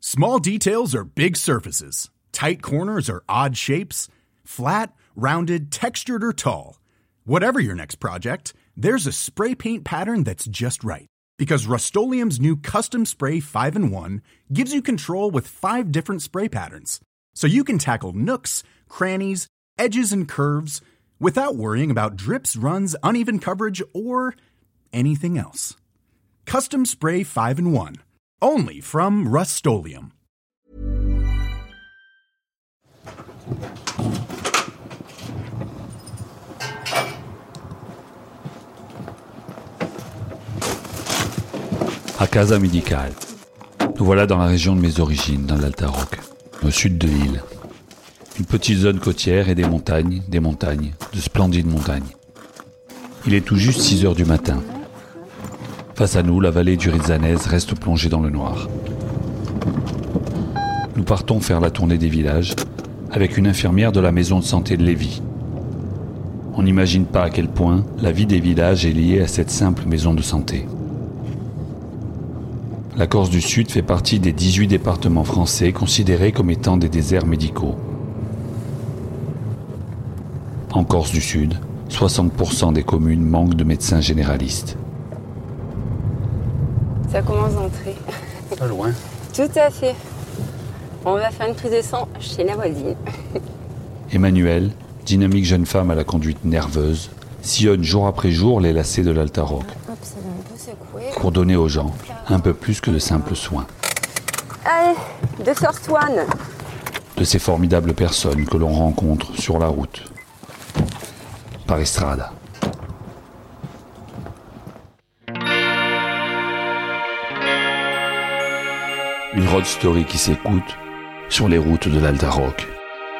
Small details are big surfaces. Tight corners are odd shapes. Flat, rounded, textured, or tall. Whatever your next project, there's a spray paint pattern that's just right. Because Rust-Oleum's new Custom Spray 5-in-1 gives you control with 5 different spray patterns. So you can tackle nooks, crannies, edges, and curves without worrying about drips, runs, uneven coverage, or anything else. Custom Spray 5-in-1. Only from Rust-Oleum. À Casa Médicale. Nous voilà dans la région de mes origines, dans l'Alta-Roque, au sud de l'île. Une petite zone côtière et des montagnes, de splendides montagnes. Il est tout juste 6 heures du matin. Face à nous, la vallée du Rizzanese reste plongée dans le noir. Nous partons faire la tournée des villages avec une infirmière de la maison de santé de Lévis. On n'imagine pas à quel point la vie des villages est liée à cette simple maison de santé. La Corse du Sud fait partie des 18 départements français considérés comme étant des déserts médicaux. En Corse du Sud, 60% des communes manquent de médecins généralistes. Ça commence d'entrer. Pas loin. Tout à fait. On va faire une prise de sang chez la voisine. Emmanuelle, dynamique jeune femme à la conduite nerveuse, sillonne jour après jour les lacets de l'Alta-Roque. Hop, ça va un peu secouer. Pour donner aux gens un peu plus que de simples soins. Allez, de First One. De ces formidables personnes que l'on rencontre sur la route. Par Estrada. Une road story qui s'écoute sur les routes de l'Alta-Roque.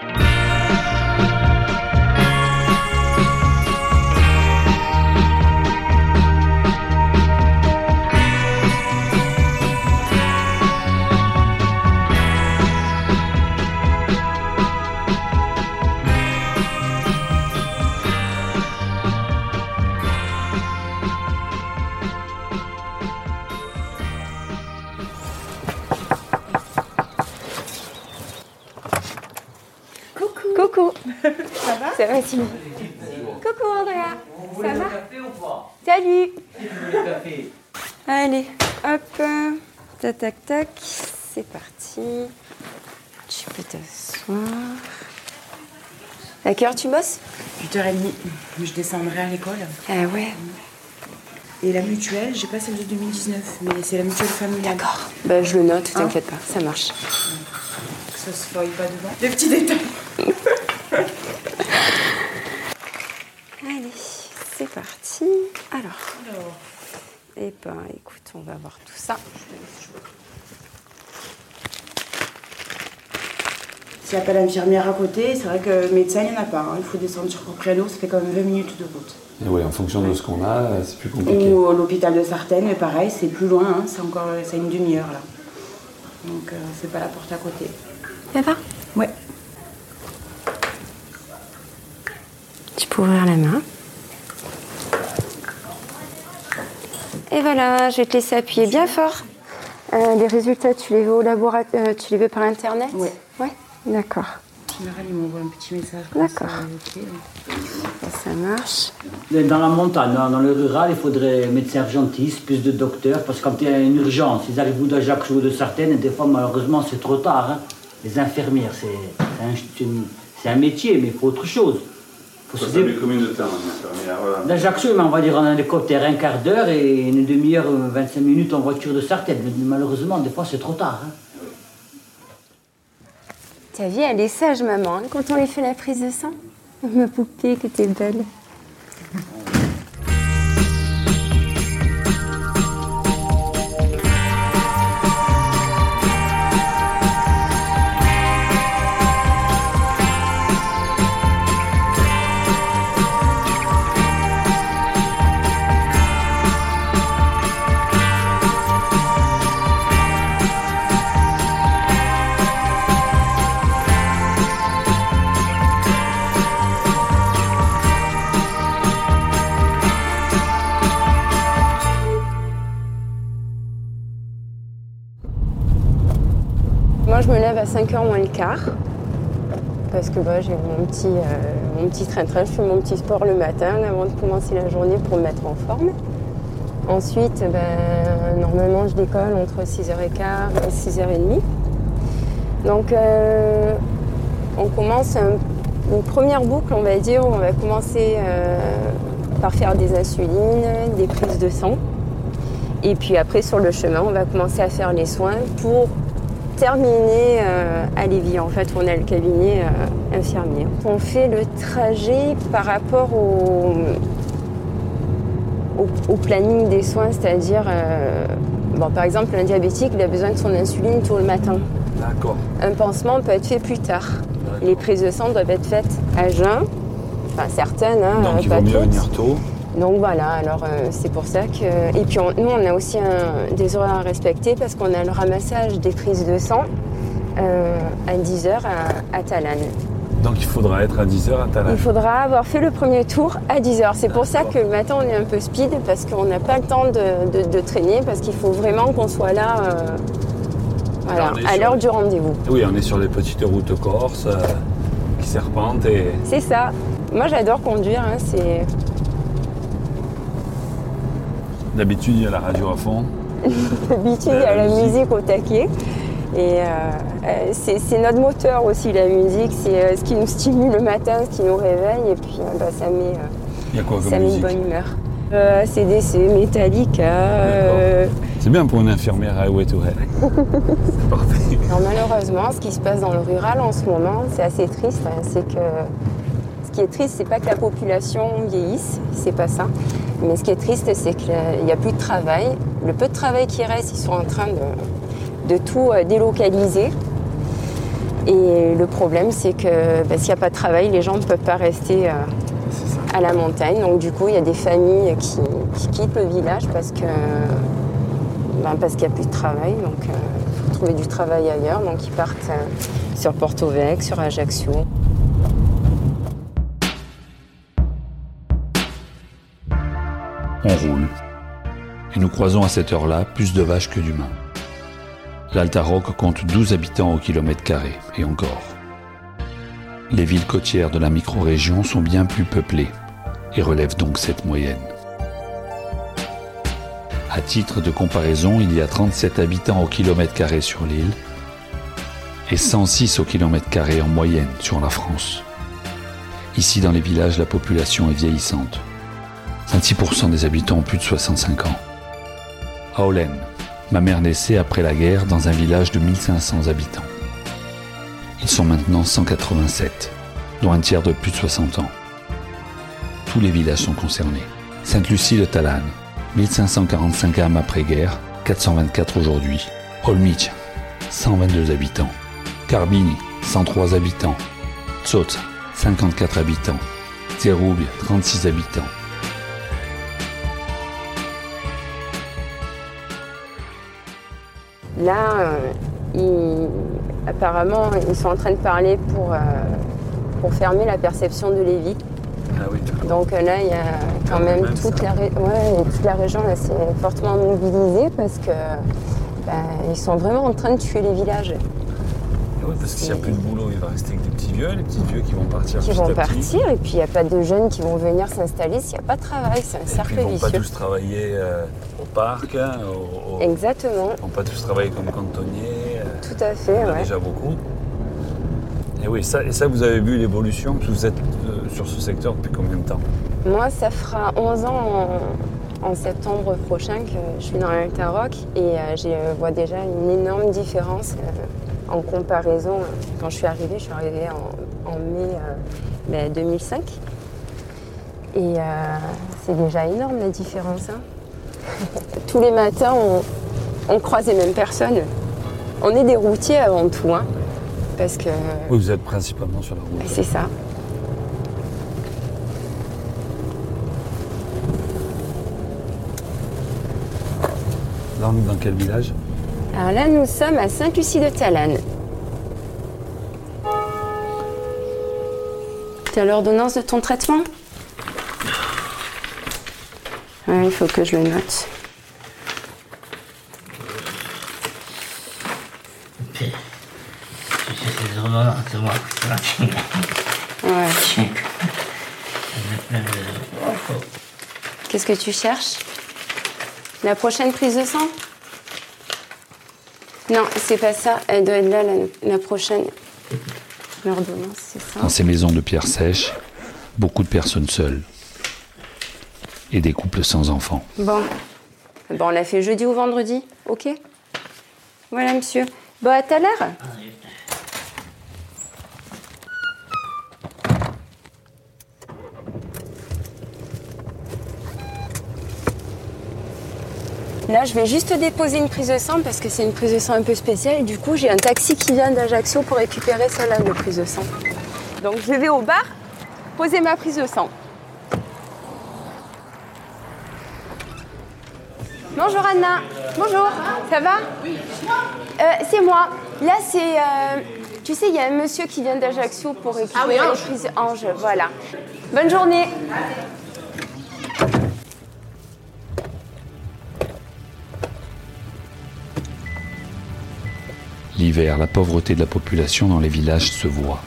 Coucou. Ça va? Ça va, Simon? Coucou, Andrea. Ça va? Salut. Allez, hop. Tac, tac, tac. C'est parti. Tu peux t'asseoir. À quelle heure tu bosses? 8h30. Je descendrai à l'école. Ah ouais. Et la mutuelle, j'ai pas celle de 2019, mais c'est la mutuelle familiale. D'accord. Bah, je le note, t'inquiète pas, ça marche. Que ça se voie pas devant. Des petits détails. Allez, c'est parti. Alors. Eh ben, écoute, on va voir tout ça. S'il n'y a pas l'infirmière à côté, c'est vrai que médecin, il n'y en a pas. Il faut descendre sur Propriano, ça fait quand même 20 minutes de route. Et oui, en fonction de ce qu'on a, c'est plus compliqué. Ou l'hôpital de Sartène, mais pareil, c'est plus loin, hein, c'est une demi-heure là. Donc c'est pas la porte à côté. Ça va? Ouais. Tu peux ouvrir la main. Et voilà, je vais te laisser appuyer bien fort. Les résultats, tu les veux au laboratoire, tu les veux par internet? Ouais. Ouais, d'accord. En général, ils m'envoient un petit message. D'accord. Ça, okay. Ça marche. Dans la montagne, dans le rural, il faudrait médecins urgentistes, plus de docteurs, parce que quand il y a une urgence, ils arrivent ou d'Ajaccio ou de Sartène, et des fois, malheureusement, c'est trop tard. Hein. Les infirmières, c'est un métier, mais il faut autre chose. Ça fait combien de temps, une infirmière? Voilà. D'Ajaccio, on va dire en hélicoptère un quart d'heure et une demi-heure, 25 minutes en voiture de Sartène. Mais malheureusement, des fois, c'est trop tard. Hein. Ta vie, elle est sage, maman, hein, quand on lui fait la prise de sang. Ma poupée, que t'es belle. Moi, je me lève à 5h moins le quart. Parce que j'ai mon petit train-train. Je fais mon petit sport le matin avant de commencer la journée pour me mettre en forme. Ensuite, normalement, je décolle entre 6h15 et 6h30. Donc, on commence une première boucle, on va dire, où on va commencer par faire des insulines, des prises de sang. Et puis après, sur le chemin, on va commencer à faire les soins pour terminer à Lévis. En fait, on a le cabinet infirmier. On fait le trajet par rapport au planning des soins, c'est-à-dire, par exemple, un diabétique, il a besoin de son insuline tout le matin. D'accord. Un pansement peut être fait plus tard. Les prises de sang doivent être faites à jeun, enfin certaines, donc il pas vaut mieux toutes. venir tôt. Donc voilà, alors c'est pour ça que... Et puis nous, on a aussi des horaires à respecter parce qu'on a le ramassage des prises de sang à 10h à Talanne. Donc il faudra être à 10h à Talanne. Il faudra avoir fait le premier tour à 10h. C'est pour ça que le matin, on est un peu speed parce qu'on n'a pas le temps de traîner, parce qu'il faut vraiment qu'on soit là à l'heure du rendez-vous. Oui, on est sur les petites routes corses qui serpentent et... C'est ça. Moi, j'adore conduire. C'est... D'habitude, il y a la radio à fond. D'habitude, il y a la musique au taquet. Et c'est notre moteur aussi, la musique. C'est ce qui nous stimule le matin, ce qui nous réveille. Et puis, ça met une bonne humeur. CDC, Metallica. C'est bien pour une infirmière à Ouettouré. C'est parfait. Alors, malheureusement, ce qui se passe dans le rural en ce moment, c'est assez triste. C'est que ce qui est triste, c'est pas que la population vieillisse, c'est pas ça. Mais ce qui est triste, c'est qu'il n'y a plus de travail. Le peu de travail qui reste, ils sont en train de tout délocaliser. Et le problème, c'est que s'il n'y a pas de travail, les gens ne peuvent pas rester à la montagne. Donc du coup, il y a des familles qui quittent le village parce qu'il n'y a plus de travail. Donc il faut trouver du travail ailleurs. Donc ils partent sur Porto-Vecchio, sur Ajaccio. On roule. Et nous croisons à cette heure-là plus de vaches que d'humains. L'Alta-Roque compte 12 habitants au kilomètre carré, et encore. Les villes côtières de la micro-région sont bien plus peuplées, et relèvent donc cette moyenne. À titre de comparaison, il y a 37 habitants au kilomètre carré sur l'île, et 106 au kilomètre carré en moyenne sur la France. Ici, dans les villages, la population est vieillissante. 26% des habitants ont plus de 65 ans. À Hollen, ma mère naissait après la guerre dans un village de 1500 habitants. Ils sont maintenant 187, dont un tiers de plus de 60 ans. Tous les villages sont concernés. Sainte-Lucie-de-Talanne, 1545 âmes après-guerre, 424 aujourd'hui. Olmich, 122 habitants. Carbini, 103 habitants. Tzot, 54 habitants. Zerug, 36 habitants. Là, apparemment, ils sont en train de parler pour fermer la perception de Lévis. Ah oui, donc là, il y a quand même toute la région là, c'est fortement mobilisée parce que ils sont vraiment en train de tuer les villages. Oui, parce que s'il n'y a plus de boulot, il va rester avec des petits vieux, les petits vieux qui vont partir et puis il n'y a pas de jeunes qui vont venir s'installer s'il n'y a pas de travail, c'est un cercle vicieux. Ils ne vont pas tous travailler au parc, Exactement. Ils ne vont pas tous travailler comme cantonniers. Tout à fait, il y en a déjà beaucoup. Et oui, ça, vous avez vu l'évolution, parce que vous êtes sur ce secteur depuis combien de temps? Moi, ça fera 11 ans en septembre prochain que je suis dans l'Alta-Roque et je vois déjà une énorme différence en comparaison. Quand je suis arrivée en mai 2005 et c'est déjà énorme la différence. Tous les matins, on croise les mêmes personnes. On est des routiers avant tout, parce que... Oui, vous êtes principalement sur la route. C'est ça. Là, on est dans quel village? Alors là, nous sommes à Sainte-Lucie-de-Talanne. Tu as l'ordonnance de ton traitement? Ouais, il faut que je le note. C'est moi. Ouais. Qu'est-ce que tu cherches? La prochaine prise de sang? Non, c'est pas ça. Elle doit être là, la prochaine. L'ordonnance, c'est ça. Dans ces maisons de pierre sèche, beaucoup de personnes seules. Et des couples sans enfants. Bon, on l'a fait jeudi ou vendredi, ok? Voilà, monsieur. Bon, à tout à l'heure. Là, je vais juste déposer une prise de sang parce que c'est une prise de sang un peu spéciale. Et du coup, j'ai un taxi qui vient d'Ajaccio pour récupérer celle-là de prise de sang. Donc, je vais au bar poser ma prise de sang. Bonjour Anna. Bonjour. Ça va? Oui. C'est moi. Là, c'est... tu sais, il y a un monsieur qui vient d'Ajaccio pour récupérer les prises Ange. Voilà. Bonne journée. L'hiver, la pauvreté de la population dans les villages se voit.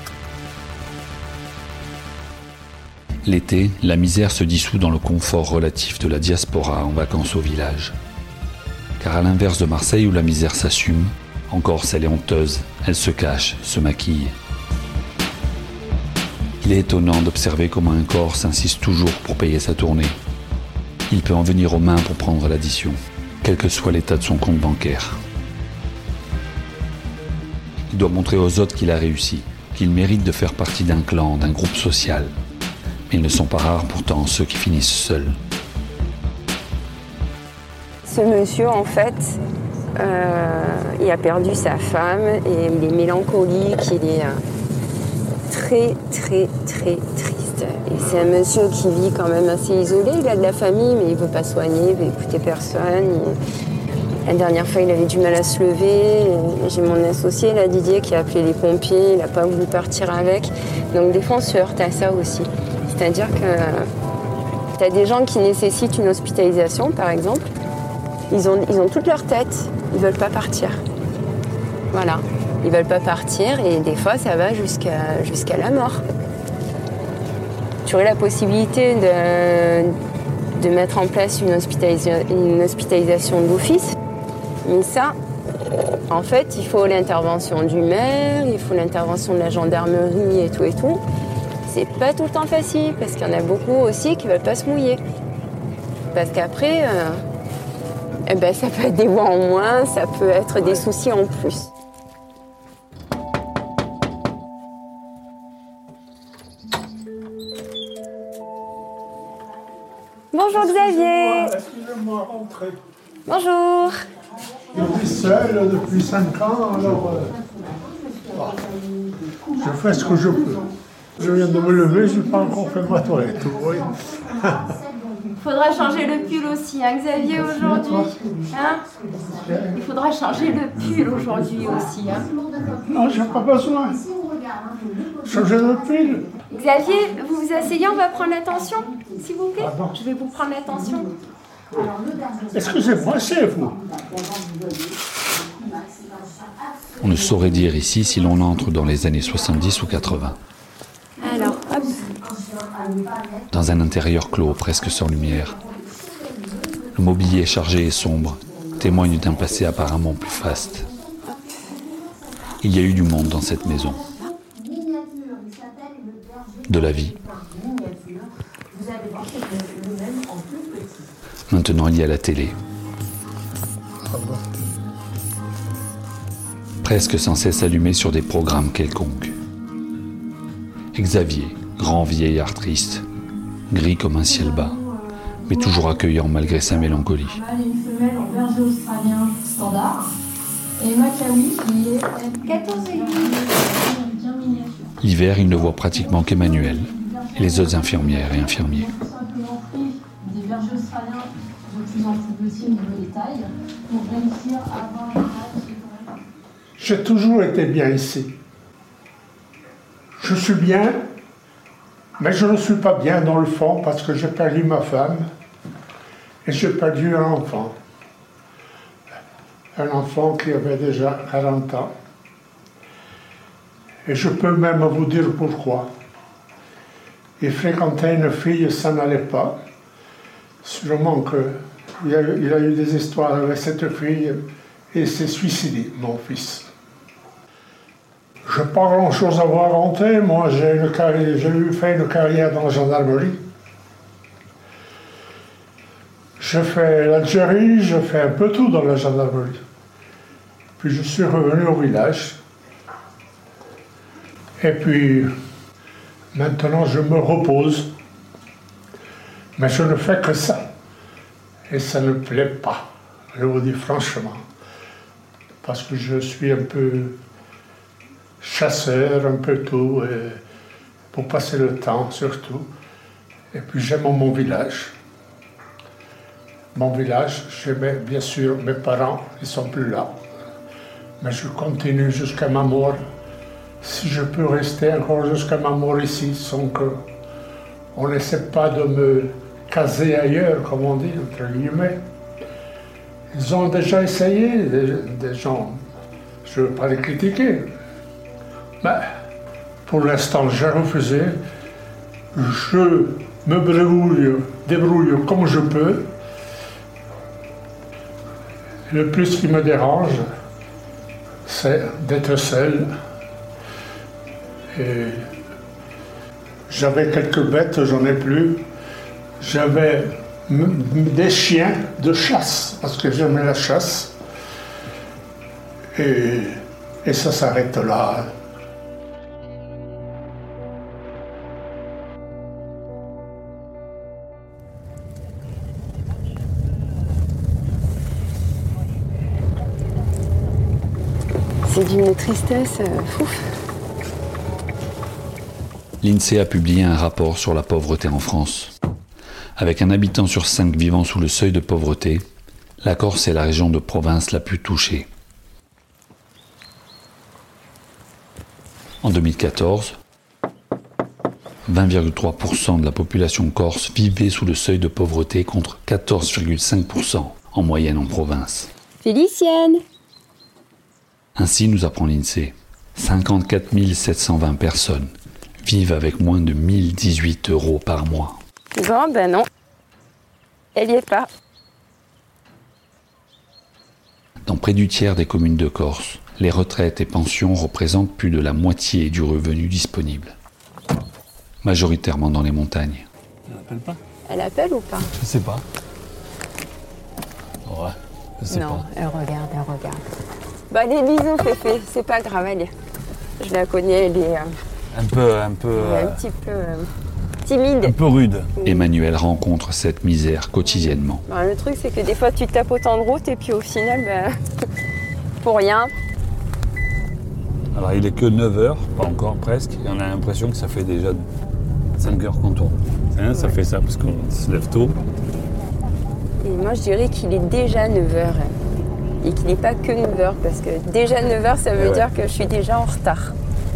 L'été, la misère se dissout dans le confort relatif de la diaspora en vacances au village. Car à l'inverse de Marseille où la misère s'assume, en Corse elle est honteuse, elle se cache, se maquille. Il est étonnant d'observer comment un Corse insiste toujours pour payer sa tournée. Il peut en venir aux mains pour prendre l'addition, quel que soit l'état de son compte bancaire. Il doit montrer aux autres qu'il a réussi, qu'il mérite de faire partie d'un clan, d'un groupe social. Mais ils ne sont pas rares pourtant ceux qui finissent seuls. Ce monsieur, en fait, il a perdu sa femme et il est mélancolique, il est très, très, très triste. Et c'est un monsieur qui vit quand même assez isolé, il a de la famille, mais il ne veut pas soigner, il ne veut écouter personne. La dernière fois, il avait du mal à se lever. J'ai mon associé, là, Didier, qui a appelé les pompiers. Il n'a pas voulu partir avec. Donc, des fois, on se heurte à ça aussi. C'est-à-dire que tu as des gens qui nécessitent une hospitalisation, par exemple. Ils ont toute leur tête. Ils ne veulent pas partir. Voilà. Ils ne veulent pas partir et des fois, ça va jusqu'à la mort. Tu aurais la possibilité de mettre en place une hospitalisation d'office. Mais ça, en fait, il faut l'intervention du maire, il faut l'intervention de la gendarmerie et tout. C'est pas tout le temps facile, parce qu'il y en a beaucoup aussi qui veulent pas se mouiller. Parce qu'après, ça peut être des mois en moins, ça peut être des soucis en plus. Bonjour Xavier. Excusez-moi, rentrez. Bonjour. Je suis seul depuis 5 ans, alors je fais ce que je peux. Je viens de me lever, je n'ai pas encore fait ma toilette. Oui. Faudra changer le pull aussi, hein, Xavier, aujourd'hui. Hein? Il faudra changer le pull aujourd'hui aussi. Hein? Non, je n'ai pas besoin. Changer le pull. Xavier, vous vous asseyez, on va prendre l'attention, s'il vous plaît. Pardon. Je vais vous prendre l'attention. Excusez-moi, c'est vous. On ne saurait dire ici si l'on entre dans les années 70 ou 80. Alors, hop. Dans un intérieur clos, presque sans lumière. Le mobilier chargé et sombre témoigne d'un passé apparemment plus faste. Il y a eu du monde dans cette maison. De la vie. Maintenant, il y a la télé. Presque sans cesse allumée sur des programmes quelconques. Xavier, grand vieillard triste, gris comme un ciel bas, mais toujours accueillant malgré sa mélancolie. Une femelle en berger australien standard et Macawi qui est 14,5 bien miniature. L'hiver, il ne voit pratiquement qu'Emmanuel et les autres infirmières et infirmiers. Des bergers australiens de plus en plus petits au niveau des tailles pour réussir à avoir une taille. J'ai toujours été bien ici. Je suis bien, mais je ne suis pas bien dans le fond parce que j'ai perdu ma femme et j'ai perdu un enfant. Un enfant qui avait déjà 40 ans. Et je peux même vous dire pourquoi. Il fréquentait une fille, ça n'allait pas. Sûrement qu'il a eu des histoires avec cette fille et il s'est suicidé, mon fils. Je n'ai pas grand-chose à vous raconter. Moi, j'ai fait une carrière dans la gendarmerie. J'ai fait l'Algérie, j'ai fait un peu tout dans la gendarmerie. Puis je suis revenu au village. Et puis, maintenant, je me repose. Mais je ne fais que ça. Et ça ne me plaît pas, je vous dis franchement. Parce que je suis un peu chasseur, un peu tout, et pour passer le temps surtout. Et puis j'aime mon village. Mon village, j'aimais bien sûr mes parents, ils ne sont plus là. Mais je continue jusqu'à ma mort. Si je peux rester encore jusqu'à ma mort ici, sans qu'on n'essaie pas de me caser ailleurs, comme on dit, entre guillemets. Ils ont déjà essayé, des gens, je ne veux pas les critiquer. Mais pour l'instant, j'ai refusé. Je me débrouille comme je peux. Le plus qui me dérange, c'est d'être seul. Et j'avais quelques bêtes, j'en ai plus. J'avais des chiens de chasse, parce que j'aimais la chasse. Et ça s'arrête là. C'est d'une tristesse fouf. L'INSEE a publié un rapport sur la pauvreté en France. Avec un habitant sur 5 vivant sous le seuil de pauvreté, la Corse est la région de province la plus touchée. En 2014, 20,3% de la population corse vivait sous le seuil de pauvreté contre 14,5% en moyenne en province. Félicienne! Ainsi, nous apprend l'INSEE, 54 720 personnes vivent avec moins de 1018 € par mois. Bon, ben non. Elle y est pas. Dans près du tiers des communes de Corse, les retraites et pensions représentent plus de la moitié du revenu disponible. Majoritairement dans les montagnes. Elle appelle pas? Elle appelle ou pas? Je sais pas. Ouais, je sais non, pas. elle regarde. Bah, des bisous, Féfé, c'est pas grave, elle est... Je la connais, elle est... Un peu un petit peu timide. un peu rude. Emmanuel rencontre cette misère quotidiennement. Bah, le truc, c'est que des fois, tu tapes autant de route et puis au final, bah, pour rien. Alors il est que 9h, pas encore presque, et on a l'impression que ça fait déjà 5 heures qu'on tourne. Hein, ça fait ça parce qu'on se lève tôt. Et moi, je dirais qu'il est déjà 9h. Et qu'il n'est pas que 9h, parce que déjà 9h, ça veut dire que je suis déjà en retard.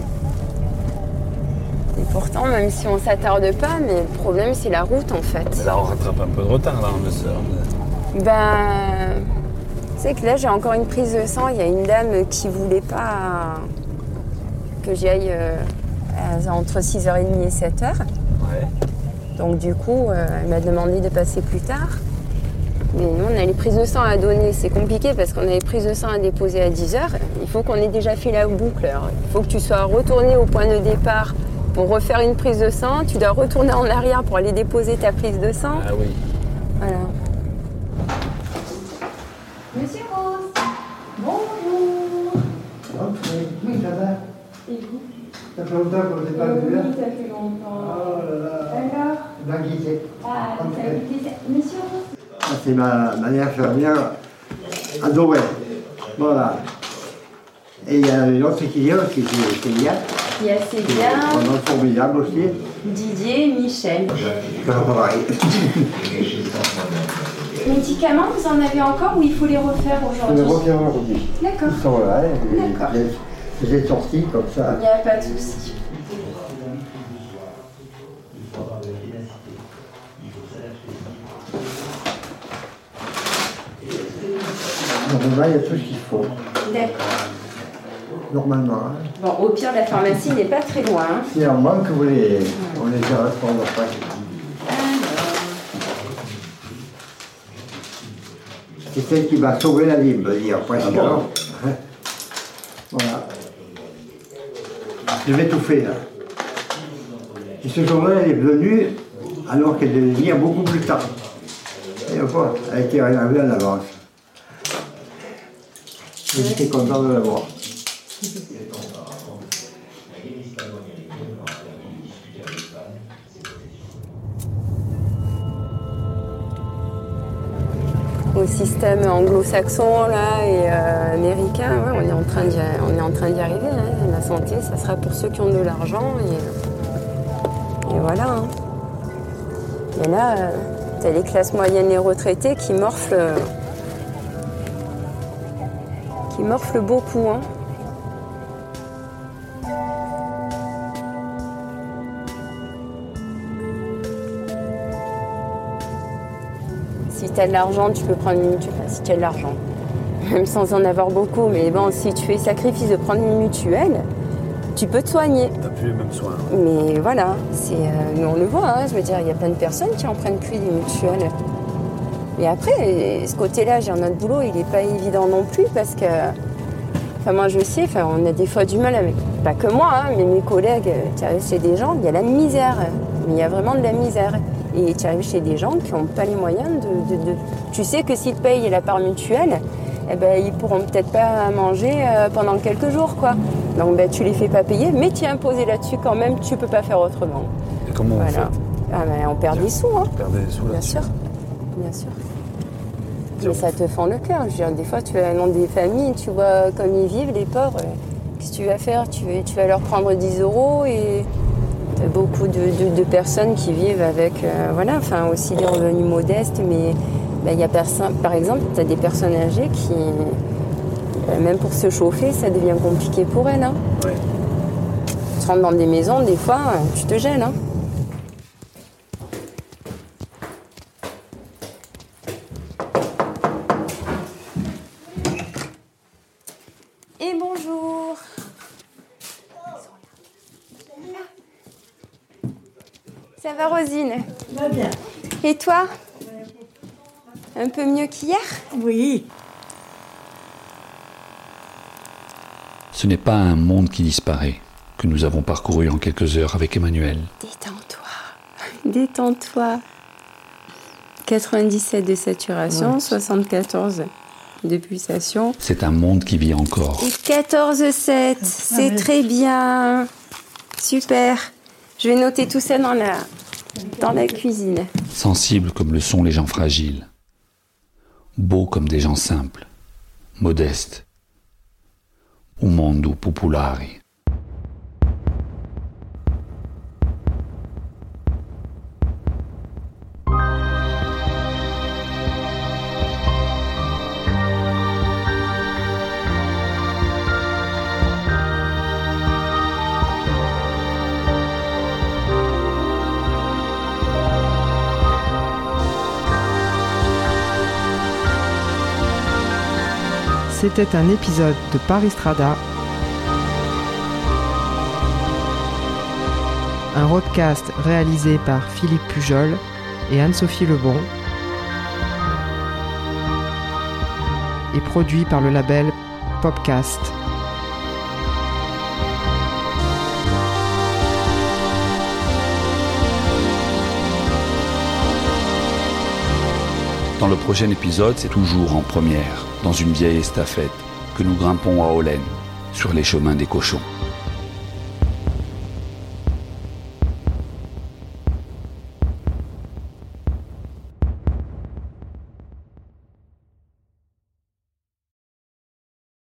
Et pourtant, même si on ne s'attarde pas, mais le problème, c'est la route, en fait. Mais là, on rattrape un peu de retard, là, on le sort. Ben... Tu sais que là, j'ai encore une prise de sang. Il y a une dame qui ne voulait pas que j'y aille entre 6h30 et 7h. Ouais. Donc du coup, elle m'a demandé de passer plus tard. Mais nous, on a les prises de sang à donner. C'est compliqué parce qu'on a les prises de sang à déposer à 10h. Il faut qu'on ait déjà fait la boucle. Alors, il faut que tu sois retourné au point de départ pour refaire une prise de sang. Tu dois retourner en arrière pour aller déposer ta prise de sang. Ah oui. Voilà. Monsieur Rose, bonjour. Oui, ça va. Et vous? Ça fait longtemps qu'on ne s'est pas vu là. Oui, ça fait longtemps. Oh là là. Alors? Maguité. Ah, ça fait plaisir. Monsieur Rose? Ça, c'est ma infirmière à Noël. Voilà. Et il y a une autre qui est bien. Il y a c'est Qui est bien. vraiment formidable aussi. Didier et Michel. Pareil. Médicaments, vous en avez encore ou il faut les refaire Je vais aujourd'hui? revenir aujourd'hui. D'accord. Ils sont là. D'accord. Je les ai sortis comme ça. Il n'y a pas de souci. Normalement, il y a tout ce qu'il faut. D'accord. normalement. Hein. Bon, au pire, la pharmacie n'est pas très loin. Hein. Si en manque, on les ira prendre après. C'est celle qui va sauver la vie, me dire, presque. Ah bon. Voilà. Je vais étouffer, là. Et ce jour-là, elle est venue alors qu'elle devait venir beaucoup plus tard. Et enfin, elle a été réservée à l'avance. J'étais content de la voir. Au système anglo-saxon là, et américain, ouais, on est en train d'y arriver. Hein. La santé, ça sera pour ceux qui ont de l'argent. Et voilà. Hein. Et là, t'as les classes moyennes et retraités qui morflent beaucoup. Hein. Si tu as de l'argent, tu peux prendre une mutuelle. Si tu as de l'argent, même sans en avoir beaucoup, mais bon, si tu fais le sacrifice de prendre une mutuelle, tu peux te soigner. T'as plus les mêmes soins. Mais voilà, nous on le voit, hein, je veux dire, il y a plein de personnes qui en prennent plus des mutuelles. Et après, ce côté-là, j'ai un autre boulot, il n'est pas évident non plus parce que, enfin moi je sais, on a des fois du mal avec, pas que moi, hein, mais mes collègues qui arrivent chez des gens, il y a la misère, mais il y a vraiment de la misère. Et tu arrives chez des gens qui n'ont pas les moyens de... Tu sais que s'ils te payent la part mutuelle, eh ben, ils pourront peut-être pas manger pendant quelques jours, quoi. Donc ben, tu les fais pas payer, mais tu es imposé là-dessus quand même, tu peux pas faire autrement. Et comment on fait On perd des sous, hein. On perd des sous bien sûr. Bien sûr. Mais ça te fend le cœur. Je veux dire, des fois, tu vas dans des familles, tu vois comme ils vivent, les pauvres. Qu'est-ce que tu vas faire? Tu vas leur prendre 10 € et... T'as beaucoup de personnes qui vivent avec, aussi des revenus modestes, mais y a personne. Par exemple, tu as des personnes âgées qui, même pour se chauffer, ça devient compliqué pour elles. Hein. Ouais. Tu rentres dans des maisons, des fois, tu te gênes. Hein. Et bonjour. Ça va, Rosine? Ça va bien. Et toi? Un peu mieux qu'hier? Oui. Ce n'est pas un monde qui disparaît que nous avons parcouru en quelques heures avec Emmanuel. Détends-toi. 97 de saturation, ouais. 74 de pulsation. C'est un monde qui vit encore. Et 14,7, c'est très bien. Super. Je vais noter tout ça dans la cuisine. Sensibles comme le sont les gens fragiles. Beaux comme des gens simples. Modestes. Un mondo popolare. C'était un épisode de Paristrada, un roadcast réalisé par Philippe Pujol et Anne-Sophie Lebon et produit par le label Popcast. Dans le prochain épisode, c'est toujours en première, dans une vieille estafette, que nous grimpons à Hollen, sur les chemins des cochons.